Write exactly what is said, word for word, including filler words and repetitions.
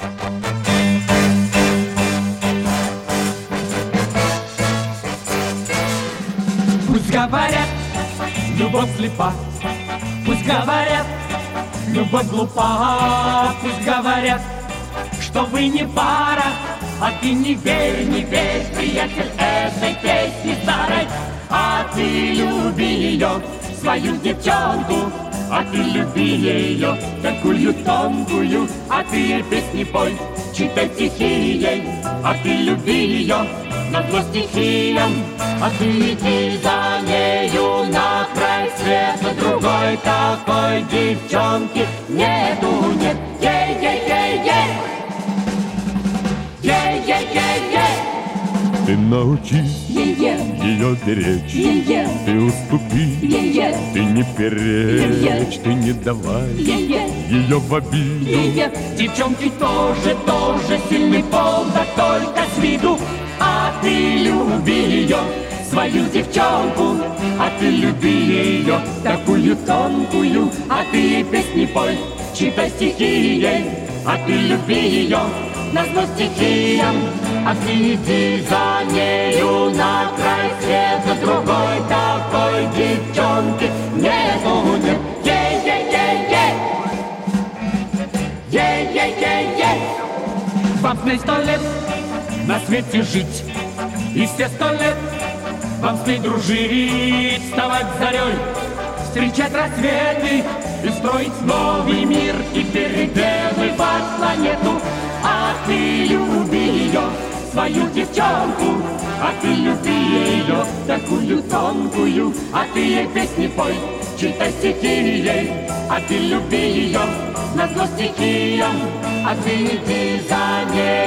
Пусть говорят, любовь слепа, пусть говорят, любовь глупа, пусть говорят, что вы не пара, а ты не верь, не верь, приятель, этой песни старой. А ты люби ее, свою девчонку, а ты люби ее, такую тонкую, а ты ей песни пой, читай стихи ей, а ты люби ее, назло стихиям, а ты иди за нею на край света, другой такой девчонки нету, нет, ей-ей-ей-ей, ей-ей-ей-ей. Ты научи Е-е. ее беречь, Е-е. ты уступи, Е-е. ты не перечь, Е-е. ты не давай Е-е. ее в обиду. Е-е. Девчонки тоже, тоже сильный пол, да только с виду. А ты люби ее, свою девчонку, а ты люби ее, такую тонкую, а ты ей песни пой, читай стихи ей, а ты люби ее, назло стихиям, а ты иди за нею на край света, другой такой девчонки нету, нет, ей-ей-ей-ей, ей-ей-ей-ей. Вам с ней сто лет на свете жить, и все сто лет вам с ней дружить, вставать зарей, встречать рассветы и строить новый мир, и переделывать планету. А ты люби ее, свою девчонку, а ты люби ее, такую тонкую, а ты ей песни пой, читай стихи ей, а ты люби ее, назло стихиям, а ты иди за ней.